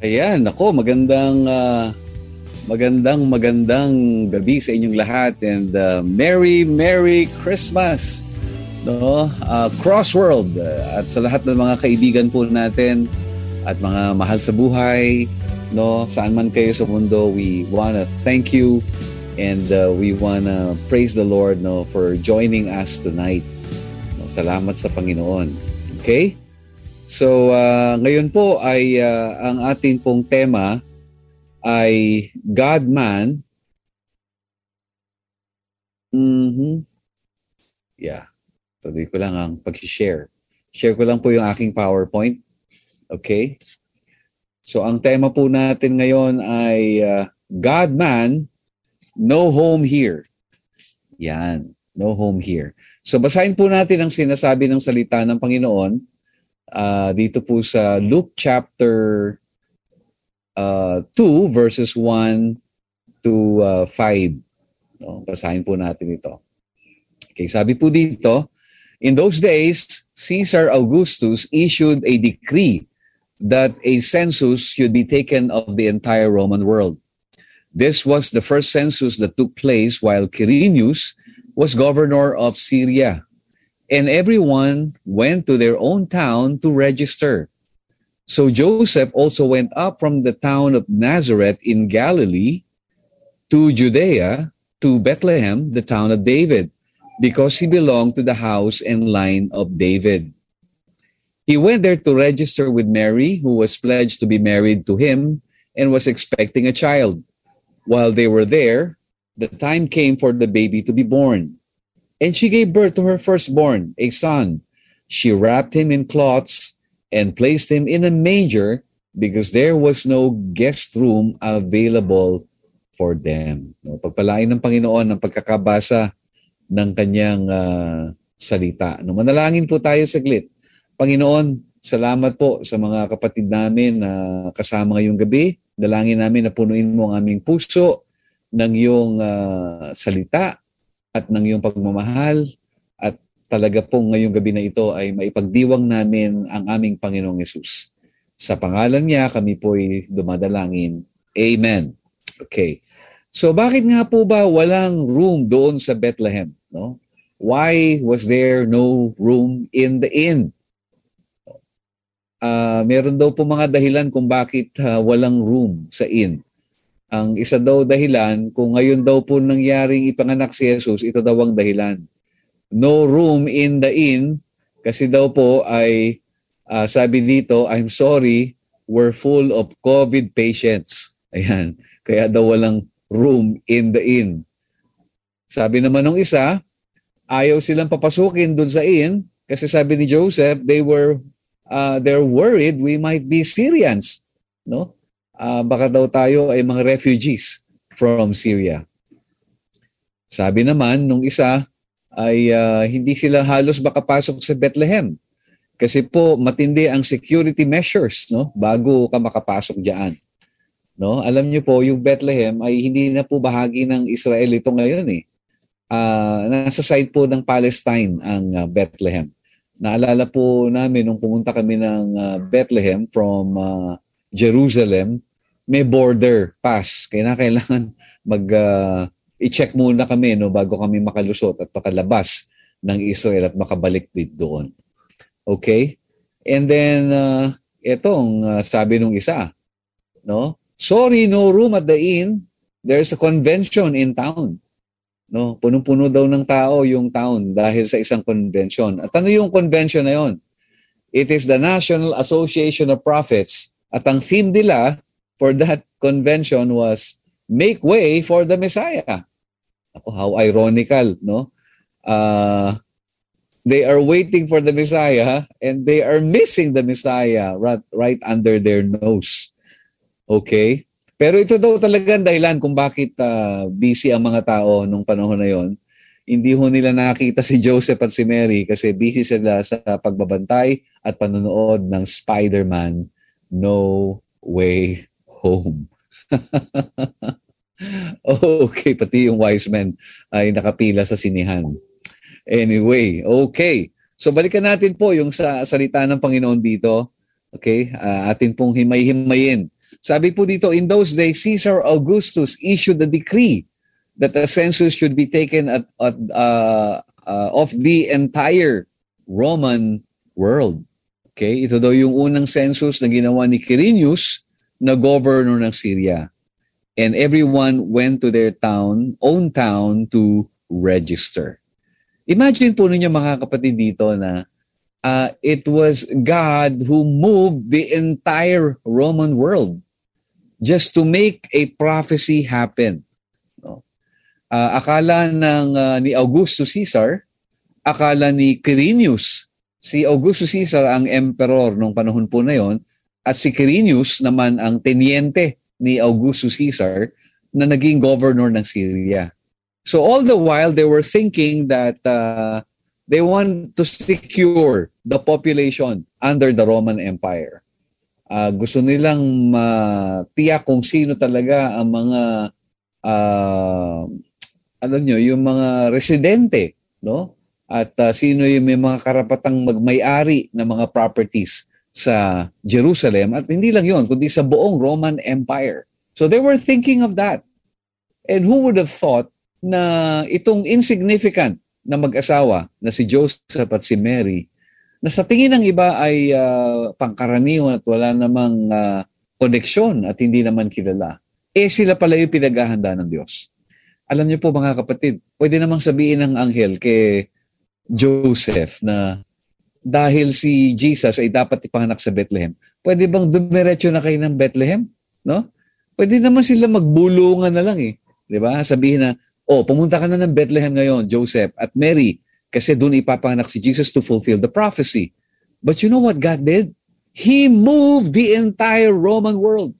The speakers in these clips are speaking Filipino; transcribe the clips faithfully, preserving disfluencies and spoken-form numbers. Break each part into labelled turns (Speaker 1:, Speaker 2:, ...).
Speaker 1: Ayan, ako, magandang uh, magandang magandang gabi sa inyong lahat and uh, Merry Merry Christmas. No? Uh, Crossworld uh, at sa lahat ng mga kaibigan po natin at mga mahal sa buhay, no, saan man kayo sa mundo, we wanna thank you and uh, we wanna praise the Lord, no, for joining us tonight. No, salamat sa Panginoon. Okay? So, uh, ngayon po ay uh, ang ating pong tema ay God-Man. Mm-hmm. Yeah. Tuloy ko lang ang pag-share. Share ko lang po yung aking PowerPoint. Okay? So, ang tema po natin ngayon ay uh, God-Man, no home here. Yan. No home here. So, basahin po natin ang sinasabi ng salita ng Panginoon Uh, dito po sa Luke chapter uh, two verses one to uh, five. No, basahin po natin ito. Okay, sabi po dito, in those days, Caesar Augustus issued a decree that a census should be taken of the entire Roman world. This was the first census that took place while Quirinius was governor of Syria. And everyone went to their own town to register. So Joseph also went up from the town of Nazareth in Galilee to Judea, to Bethlehem, the town of David, because he belonged to the house and line of David. He went there to register with Mary, who was pledged to be married to him and was expecting a child. While they were there, the time came for the baby to be born. And she gave birth to her firstborn, a son. She wrapped him in cloths and placed him in a manger because there was no guest room available for them. No, pagpalain ng Panginoon ang pagkakabasa ng kanyang uh, salita. No, manalangin po tayo saglit. Panginoon, salamat po sa mga kapatid namin na kasama ngayong gabi. Dalangin namin na punuin mo ang aming puso ng iyong uh, salita at ng iyong pagmamahal, at talaga pong ngayong gabi na ito ay maipagdiwang namin ang aming Panginoong Yesus. Sa pangalan niya, kami po'y dumadalangin. Amen. Okay. So bakit nga po ba walang room doon sa Bethlehem? No? Why was there no room in the inn? Uh, meron daw po mga dahilan kung bakit uh, walang room sa inn. Ang isa daw dahilan, kung ngayon daw po nangyaring ipanganak si Jesus, ito daw ang dahilan. No room in the inn, kasi daw po ay, uh, sabi dito, I'm sorry, we're full of COVID patients. Ayan, kaya daw walang room in the inn. Sabi naman ng isa, ayaw silang papasukin dun sa inn, kasi sabi ni Joseph, they were, uh, they're worried we might be Syrians, no? Uh, baka daw tayo ay mga refugees from Syria. Sabi naman nung isa ay uh, hindi sila halos makapasok sa Bethlehem kasi po matindi ang security measures, no, bago ka makapasok diyan. No, alam niyo po yung Bethlehem ay hindi na po bahagi ng Israel ito ngayon eh. Uh, nasa side po ng Palestine ang uh, Bethlehem. Naalala po namin nung pumunta kami ng uh, Bethlehem from uh, Jerusalem, may border pass. Kaya na kailangan mag uh, i-check muna kami, no, bago kami makalusot at makalabas ng Israel at makabalik dito doon. Okay? And then uh, itong uh, sabi nung isa, no? Sorry, no room at the inn. There's a convention in town. No, punong-puno daw ng tao yung town dahil sa isang convention. At ano yung convention na yon? It is the National Association of Prophets. At ang theme nila for that convention was make way for the Messiah. Ako, how ironical, no? Uh, they are waiting for the Messiah and they are missing the Messiah right, right under their nose. Okay? Pero ito daw talaga ang dahilan kung bakit uh, busy ang mga tao nung panahon na yon. Hindi ho nila nakita si Joseph at si Mary kasi busy sila sa pagbabantay at panonood ng Spider-Man No Way Home. Okay, pati yung wise men ay nakapila sa sinihan. Anyway, okay. So balikan natin po yung sa salita ng Panginoon dito. Okay, uh, atin pong himay-himayin Sabi po dito, in those days, Caesar Augustus issued a decree that a census should be taken at, at uh, uh, of the entire Roman world. Okay, ito daw yung unang census na ginawa ni Quirinius na governor ng Syria. And everyone went to their town, own town to register. Imagine po ninyo mga kapatid dito na uh, it was God who moved the entire Roman world just to make a prophecy happen. No? Uh, akala ng uh, ni Augusto Caesar, akala ni Quirinius, si Augusto Caesar ang emperor nung panahon po na yon, at si Quirinius naman ang teniente ni Augusto Caesar na naging governor ng Syria. So all the while, they were thinking that uh, they want to secure the population under the Roman Empire. Uh, gusto nilang matiyak uh, kung sino talaga ang mga, uh, ano nyo, yung mga residente, no? At uh, sino yung may mga karapatang magmay-ari ng mga properties sa Jerusalem, at hindi lang yun, kundi sa buong Roman Empire. So they were thinking of that. And who would have thought na itong insignificant na mag-asawa na si Joseph at si Mary, na sa tingin ng iba ay uh, pangkaraniwan at wala namang uh, koneksyon at hindi naman kilala, eh sila pala yung pinaghahanda ng Diyos. Alam niyo po mga kapatid, pwede namang sabihin ng anghel kay Joseph na dahil si Jesus ay dapat ipanganak sa Bethlehem, pwede bang dumiretso na kayo ng Bethlehem? No? Pwede naman sila magbulungan na lang eh. Di ba? Sabihin na, oh, pumunta ka na ng Bethlehem ngayon, Joseph at Mary, kasi doon ipapanganak si Jesus to fulfill the prophecy. But you know what God did? He moved the entire Roman world.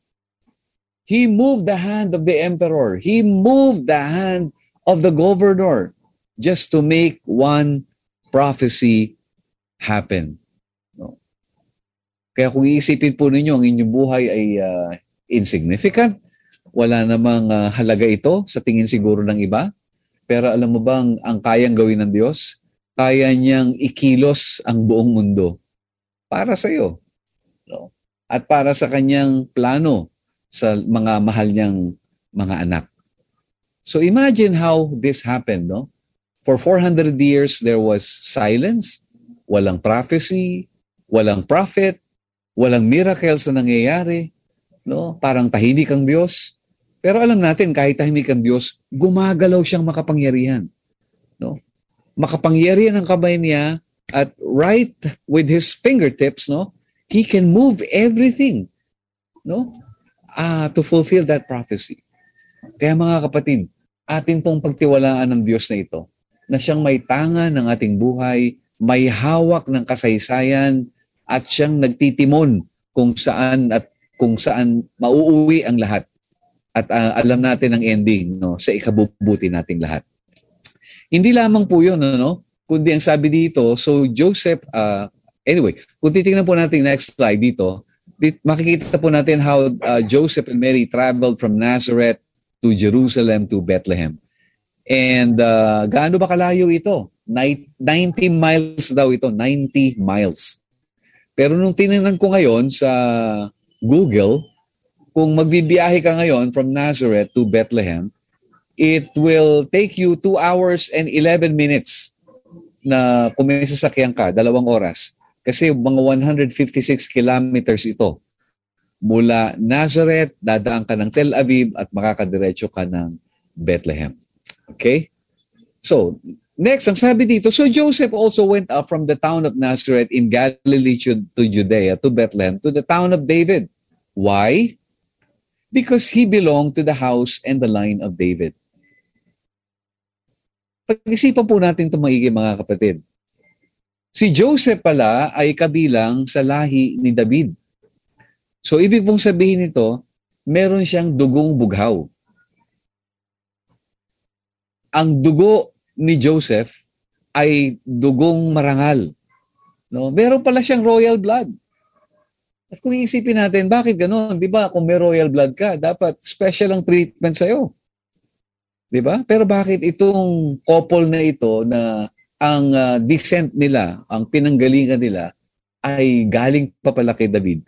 Speaker 1: He moved the hand of the emperor. He moved the hand of the governor just to make one prophecy happen. No? Kaya kung iisipin po ninyo, ang inyong buhay ay uh, insignificant, wala namang uh, halaga ito sa tingin siguro ng iba, pero alam mo bang ang kayang gawin ng Diyos? Kaya niyang ikilos ang buong mundo para sa iyo. No? At para sa kanyang plano sa mga mahal niyang mga anak. So imagine how this happened, no? For four hundred years, there was silence, walang prophecy, walang prophet, walang miracles na nangyayari, no? Parang tahimik ang Diyos. Pero alam natin, kahit tahimik ang Diyos, gumagalaw siyang makapangyarihan. No? Makapangyarihan ang kamay niya at right with his fingertips, no? He can move everything, no? Ah, to fulfill that prophecy. Kaya mga kapatid, atin pong pagtiwalaan ng Diyos na ito, na siyang may tangan ng ating buhay, may hawak ng kasaysayan, at siyang nagtitimon kung saan at kung saan mauuwi ang lahat. At uh, alam natin ang ending, no, sa ikabubuti nating lahat. Hindi lamang po yun, no, kundi ang sabi dito, so Joseph, uh, anyway, kung titingnan po natin next slide dito, dit, makikita po natin how uh, Joseph and Mary traveled from Nazareth to Jerusalem to Bethlehem. And uh, gaano ba kalayo ito? ninety miles daw ito, ninety miles. Pero nung tinignan ko ngayon sa Google, kung magbibiyahe ka ngayon from Nazareth to Bethlehem, it will take you two hours and eleven minutes na kung may sasakyan ka, dalawang oras. Kasi mga one hundred fifty-six kilometers ito. Mula Nazareth, dadaan ka ng Tel Aviv at makakadiretso ka ng Bethlehem. Okay? So, next, ang sabi dito, so Joseph also went up from the town of Nazareth in Galilee to Judea, to Bethlehem, to the town of David. Why? Because he belonged to the house and the line of David. Pag-isipan po natin ito maigi mga kapatid. Si Joseph pala ay kabilang sa lahi ni David. So, ibig pong sabihin nito, meron siyang dugong bughaw. Ang dugo ni Joseph ay dugong marangal. No? Meron pala siyang royal blood. At kung iisipin natin, bakit gano'n? Di ba, kung may royal blood ka, dapat special ang treatment sa'yo. Di ba? Pero bakit itong couple na ito na ang uh, descent nila, ang pinanggalingan nila, ay galing pa pala kay David,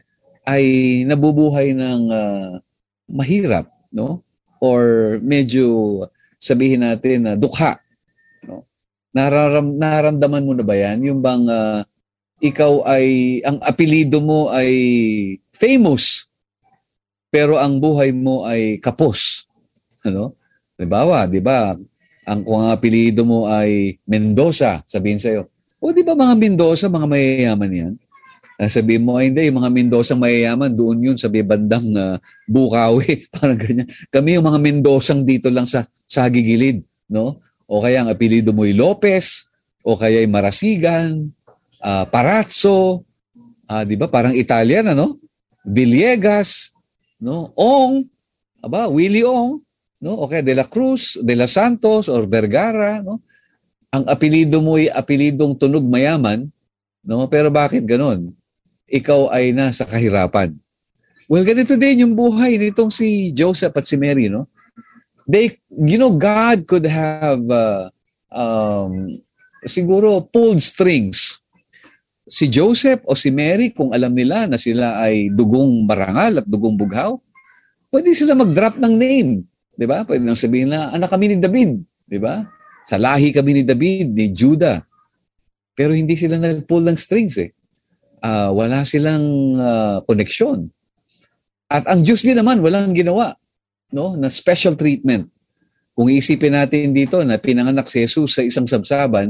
Speaker 1: ay nabubuhay ng uh, mahirap, no? Or medyo sabihin natin na uh, dukha, no? Nararam nararamdaman mo na ba yan? Yung bang uh, ikaw ay, ang apelido mo ay famous, pero ang buhay mo ay kapos. Ano? Halimbawa, di ba, ang kung ang apelido mo ay Mendoza, sabihin sa'yo, o di ba mga Mendoza, mga mayayaman yan? Uh, sabihin mo, ay hindi, yung mga Mendoza mayayaman, doon yun, sabi bandang uh, Bukawi, parang ganyan. Kami yung mga Mendozang dito lang sa, sa gigilid, no? O kaya ang apelido mo ay Lopez, o kaya ay Marasigan, uh, Parazzo, uh, di ba, parang Italian, ano? Villegas, no? Ong, aba, Willie Ong, no? O kaya De La Cruz, De La Santos, or Vergara, no? Ang apelido mo ay apelidong tunog mayaman, no? Pero bakit ganon? Ikaw ay nasa kahirapan. Well, ganito din yung buhay nitong si Joseph at si Mary, no? They, you know, God could have uh, um, siguro pulled strings. Si Joseph o si Mary, kung alam nila na sila ay dugong marangal at dugong bughaw, pwede sila mag-drop ng name, di ba? Pwede nang sabihin na anak kami ni David, di ba? Sa lahi kami ni David, ni Judah. Pero hindi sila nag-pull ng strings eh. Uh, wala silang uh, koneksyon. At ang Diyos din naman, walang ginawa, no? Na special treatment. Kung iisipin natin dito na pinanganak si Jesus sa isang sabsaban,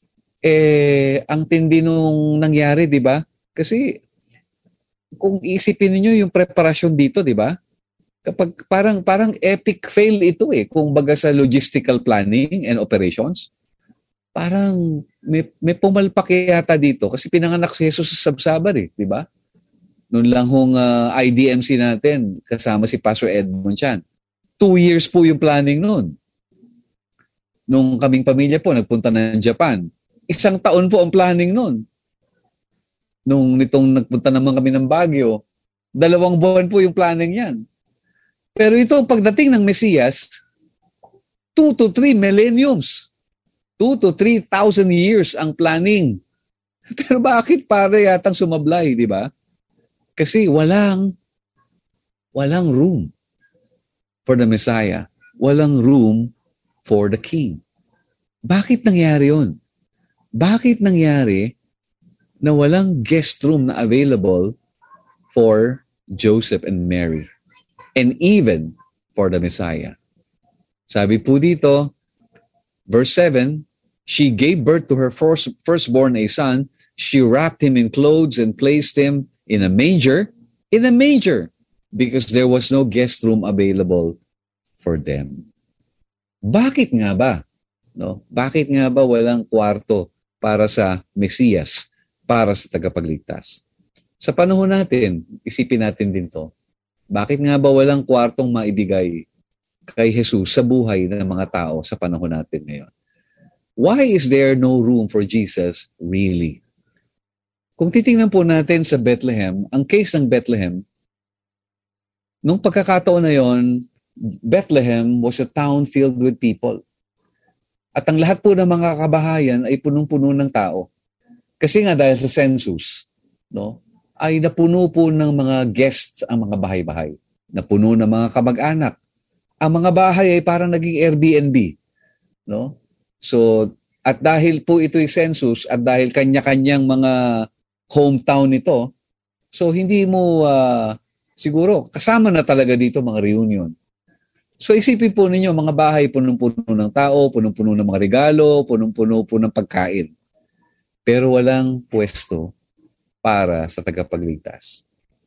Speaker 1: eh, ang tindi nung nangyari, di ba? Kasi kung iisipin niyo yung preparasyon dito, di ba? Kapag parang parang epic fail ito eh, kung baga sa logistical planning and operations. Parang may, may pumalpak yata dito kasi pinanganak si Jesus sa sabsaban eh, di ba? Noon lang hong uh, I D M C natin kasama si Pastor Edmond Chan. Two years po yung planning noon. Nung kaming pamilya po nagpunta ng Japan, isang taon po ang planning noon. Nung nitong nagpunta naman kami ng Baguio, dalawang buwan po yung planning yan. Pero ito, pagdating ng Mesiyas, two to three millenniums. Two to three thousand years ang planning. Pero bakit para yatang sumablay, di ba? Kasi walang, walang room for the Messiah. Walang room for the King. Bakit nangyari yun? Bakit nangyari na walang guest room na available for Joseph and Mary? And even for the Messiah. Sabi po dito, verse seven, she gave birth to her first, firstborn a son. She wrapped him in clothes and placed him in a manger, in a manger, because there was no guest room available for them. Bakit nga ba? No? Bakit nga ba walang kwarto para sa Mesiyas, para sa tagapagligtas? Sa panahon natin, isipin natin din to. Bakit nga ba walang kwartong maibigay kay Jesus sa buhay ng mga tao sa panahon natin ngayon? Why is there no room for Jesus really? Kung titingnan po natin sa Bethlehem, ang case ng Bethlehem, nung pagkakataon na yon, Bethlehem was a town filled with people. At ang lahat po ng mga kabahayan ay punong-puno ng tao. Kasi nga dahil sa census, no, ay napuno po ng mga guests ang mga bahay-bahay. Napuno ng mga kamag-anak. Ang mga bahay ay parang naging Airbnb. No? So, at dahil po ito'y census at dahil kanya-kanyang mga hometown nito, so hindi mo uh, siguro kasama na talaga dito mga reunion. So isipin po ninyo, mga bahay punong-puno ng tao, punong-puno ng mga regalo, punong-puno po ng pagkain. Pero walang pwesto para sa tagapagligtas.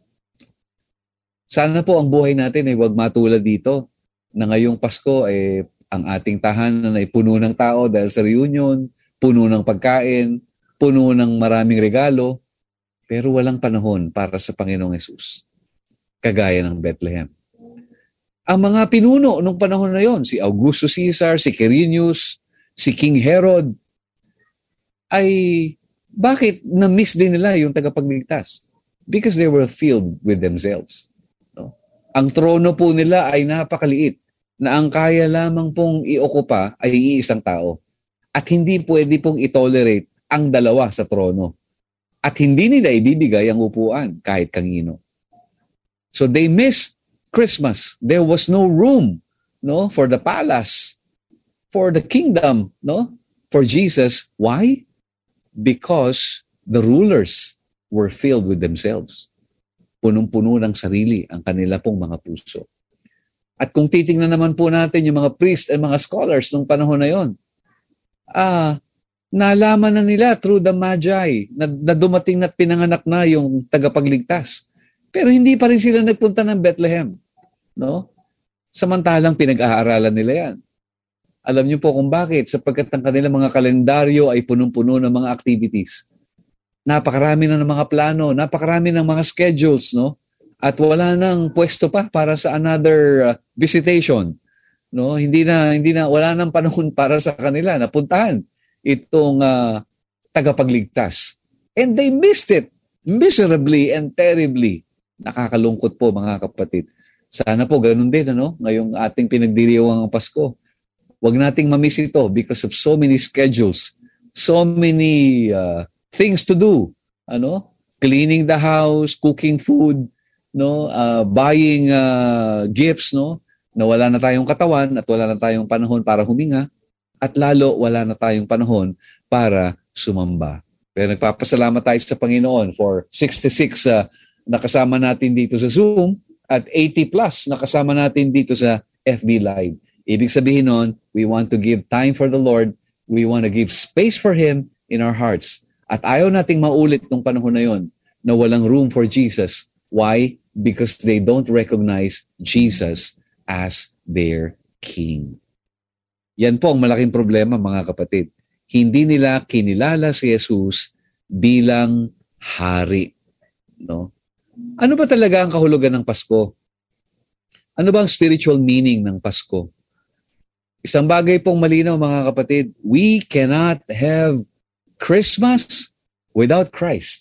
Speaker 1: Sana po ang buhay natin ay huwag matulad dito na ngayong Pasko ay eh, ang ating tahanan ay puno ng tao dahil sa reunion, puno ng pagkain, puno ng maraming regalo, pero walang panahon para sa Panginoong Hesus. Kagaya ng Bethlehem. Ang mga pinuno nung panahon na yon, si Augusto Caesar, si Quirinius, si King Herod, ay bakit na-miss din nila yung tagapagligtas? Because they were filled with themselves. No? Ang trono po nila ay napakaliit na ang kaya lamang pong i-okupa ay iisang tao. At hindi pwede pong i-tolerate ang dalawa sa trono. At hindi nila ibibigay ang upuan kahit kanino. So they missed Christmas. There was no room, no, for the palace, for the kingdom, no, for Jesus. Why? Because the rulers were filled with themselves. Punong-puno ng sarili ang kanila pong mga puso. At kung titingnan naman po natin yung mga priests at mga scholars nung panahon na yon, ah, nalaman na nila through the Magi na, na dumating at pinanganak na yung tagapagligtas. Pero hindi pa rin sila nagpunta ng Bethlehem, no? Samantalang pinag-aaralan nila yan. Alam niyo po kung bakit? Sapagkat ang kanilang mga kalendaryo ay punong-puno ng mga activities. Napakarami na ng mga plano, napakarami ng mga schedules, no? At wala nang pwesto pa para sa another uh, visitation, no? Hindi na hindi na wala nang panahon para sa kanila na puntahan itong uh, tagapagligtas. And they missed it miserably and terribly. Nakakalungkot po mga kapatid. Sana po ganun din, ano? Ngayong ating pinagdiriwang ang Pasko. Huwag nating mamiss ito because of so many schedules, so many uh, things to do, ano? Cleaning the house, cooking food, no? Uh, buying uh, gifts, no? Na wala na tayong katawan at wala na tayong panahon para huminga at lalo wala na tayong panahon para sumamba. Pero nagpapasalamat tayo sa Panginoon for sixty-six uh, nakasama natin dito sa Zoom at eighty plus nakasama natin dito sa F B Live. Ibig sabihin nun, we want to give time for the Lord. We want to give space for Him in our hearts. At ayaw nating maulit nung panahon na yon na walang room for Jesus. Why? Because they don't recognize Jesus as their King. Yan po ang malaking problema, mga kapatid. Hindi nila kinilala si Jesus bilang hari. No? Ano ba talaga ang kahulugan ng Pasko? Ano ba ang spiritual meaning ng Pasko? Isang bagay pong malinaw, mga kapatid, we cannot have Christmas without Christ.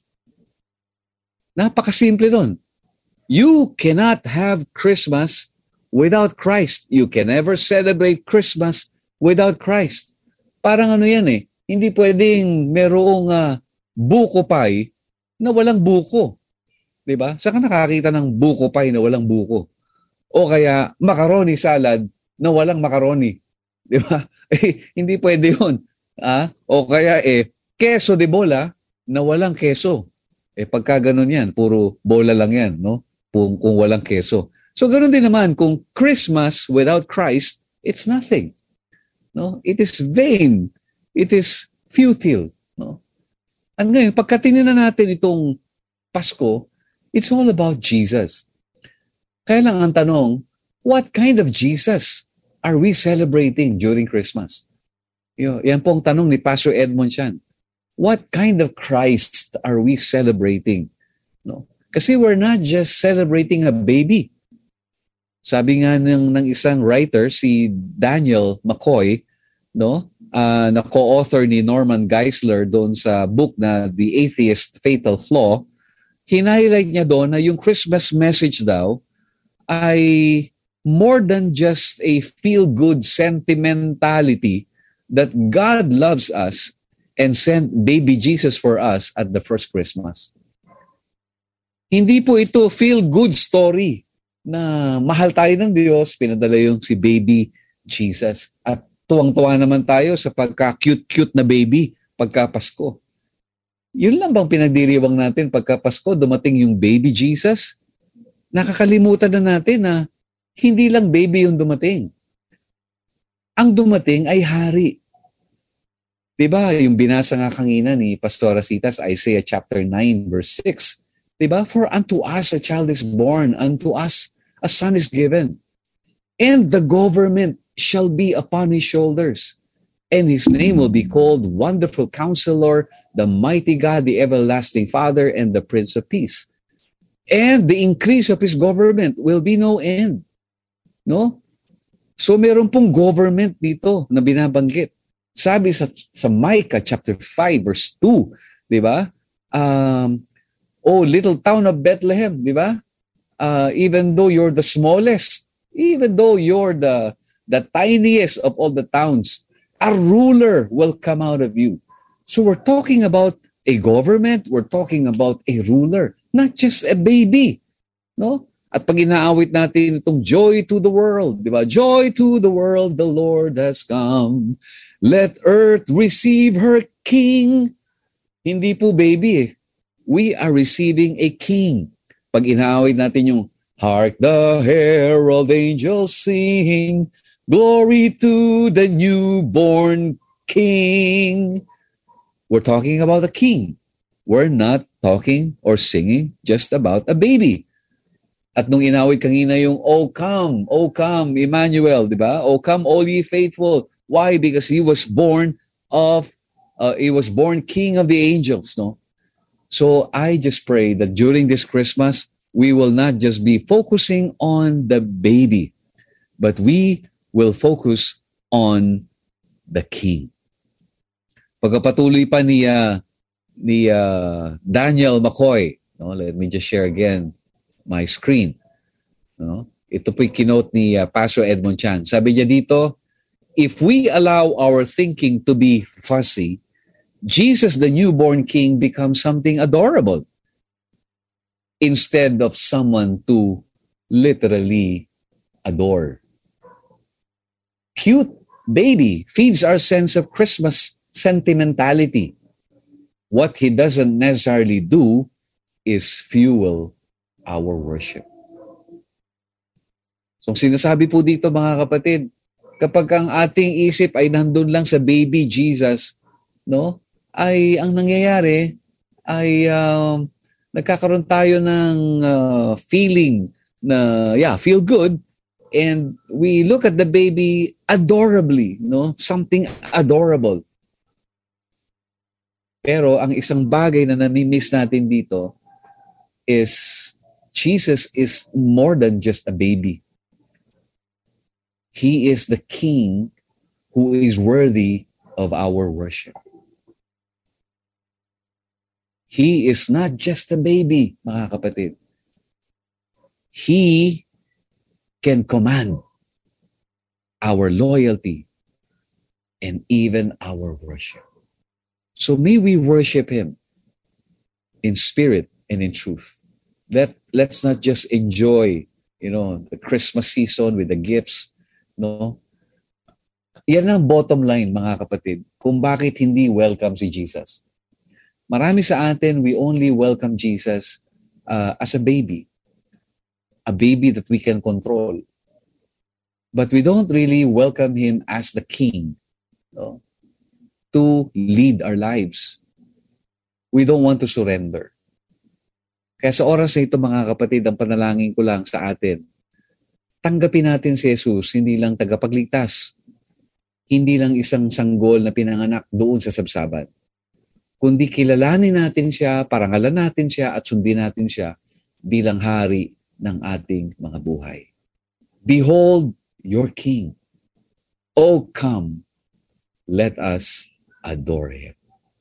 Speaker 1: Napakasimple nun. You cannot have Christmas without Christ. You can never celebrate Christmas without Christ. Parang ano yan eh, hindi pwedeng merong uh, buko pie na walang buko. Diba? Saan ka nakakita ng buko pie na walang buko? O kaya macaroni salad na walang macaroni. Diba? Eh, hindi pwede yun. Ah? O kaya eh, queso de bola na walang queso. Eh pagka ganun yan, puro bola lang yan, no? Kung, kung walang queso. So ganun din naman, kung Christmas without Christ, it's nothing. No? It is vain. It is futile. No? At ngayon, pagka tinignan natin itong Pasko, it's all about Jesus. Kaya lang ang tanong, what kind of Jesus are we celebrating during Christmas? Yo, yan po ang tanong ni Pastor Edmond Chan. What kind of Christ are we celebrating? No? Kasi we're not just celebrating a baby. Sabi nga ng, ng isang writer, si Daniel McCoy, no, uh, na co-author ni Norman Geisler doon sa book na The Atheist Fatal Flaw, hinighlight niya doon na yung Christmas message daw ay more than just a feel-good sentimentality that God loves us and sent baby Jesus for us at the first Christmas. Hindi po ito feel-good story na mahal tayo ng Diyos, pinadala yung si baby Jesus. At tuwang-tuwa naman tayo sa pagka-cute-cute na baby pagka Pasko. Yun lang bang pinagdiriwang natin pagka Pasko, dumating yung baby Jesus? Nakakalimutan na natin na hindi lang baby yung dumating. Ang dumating ay hari. Diba? Yung binasa nga kanina ni Pastor Asitas, Isaiah chapter nine verse six. Diba? For unto us a child is born, unto us a son is given, and the government shall be upon his shoulders, and his name will be called Wonderful Counselor, the Mighty God, the Everlasting Father, and the Prince of Peace. And the increase of his government will be no end. No? So meron pong government dito na binabanggit. Sabi sa, sa Micah chapter five verse two, di ba? Um, oh, little town of Bethlehem, di ba? Uh, even though you're the smallest, even though you're the the tiniest of all the towns, a ruler will come out of you. So we're talking about a government, we're talking about a ruler, not just a baby. No? At pag inaawit natin itong joy to the world, di ba? Joy to the world, the Lord has come. Let earth receive her King. Hindi po baby eh. We are receiving a King. Pag inaawit natin yung, hark the herald angels sing, glory to the newborn King. We're talking about a King. We're not talking or singing just about a baby. At nung inawit kanina yung, O come, O come, Emmanuel, di ba? O come, all ye faithful. Why? Because he was born of, uh, he was born King of the angels, no? So I just pray that during this Christmas, we will not just be focusing on the baby, but we will focus on the King. Pagkapatuloy pa ni, uh, ni uh, Daniel McCoy, no? Let me just share again my screen. No? Ito po'y kinote ni uh, Pastor Edmond Chan. Sabi niya dito, if we allow our thinking to be fuzzy, Jesus, the newborn King, becomes something adorable instead of someone to literally adore. Cute baby feeds our sense of Christmas sentimentality. What he doesn't necessarily do is fuel our worship. So sinasabi po dito mga kapatid, kapag ang ating isip ay nandun lang sa baby Jesus, no, ay ang nangyayari ay um, nagkakaroon tayo ng uh, feeling na yeah, feel good, and we look at the baby adorably, no, something adorable. Pero ang isang bagay na nami-miss natin dito is Jesus is more than just a baby. He is the King who is worthy of our worship. He is not just a baby, mga kapatid. He can command our loyalty and even our worship. So may we worship Him in spirit and in truth. Let, let's not just enjoy, you know, the Christmas season with the gifts, no? Yan ang bottom line, mga kapatid, kung bakit hindi welcome si Jesus. Marami sa atin, we only welcome Jesus uh, as a baby. A baby that we can control. But we don't really welcome Him as the King, no? To lead our lives. We don't want to surrender. Kaya sa oras na ito, mga kapatid, ang panalangin ko lang sa atin, tanggapin natin si Jesus, hindi lang tagapagligtas, hindi lang isang sanggol na pinanganak doon sa sabsaban, kundi kilalanin natin siya, parangalan natin siya, at sundin natin siya bilang hari ng ating mga buhay. Behold your King. Oh, come, let us adore Him.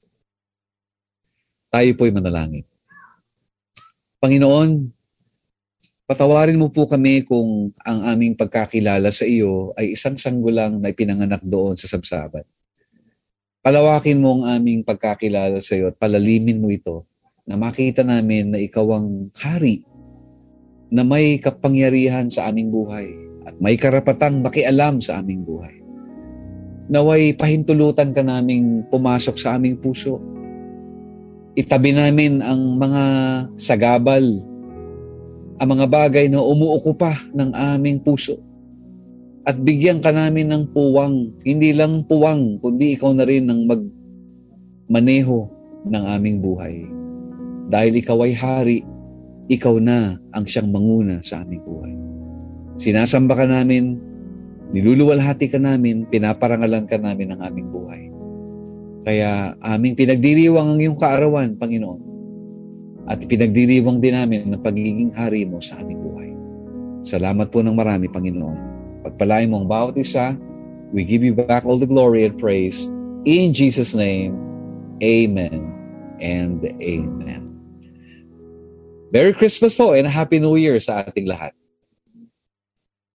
Speaker 1: Tayo po'y manalangin. Panginoon, patawarin mo po kami kung ang aming pagkakilala sa iyo ay isang sanggulang na ipinanganak doon sa sabsaban. Palawakin mo ang aming pagkakilala sa iyo at palalimin mo ito na makita namin na ikaw ang hari na may kapangyarihan sa aming buhay at may karapatang makialam sa aming buhay. Naway pahintulutan ka naming pumasok sa aming puso. Itabi namin ang mga sagabal, ang mga bagay na umuukupa ng aming puso. At bigyan ka namin ng puwang, hindi lang puwang, kundi ikaw na rin ang magmaneho ng aming buhay. Dahil ikaw ay hari, ikaw na ang siyang manguna sa aming buhay. Sinasamba ka namin, niluluwalhati ka namin, pinaparangalan ka namin ng aming buhay. Kaya aming pinagdiriwang ang iyong kaarawan, Panginoon. At pinagdiriwang din namin ang pagiging hari mo sa aming buhay. Salamat po ng marami, Panginoon. Pagpalain mo ang bawat isa. We give you back all the glory and praise. In Jesus' name, amen and amen. Merry Christmas po and Happy New Year sa ating lahat.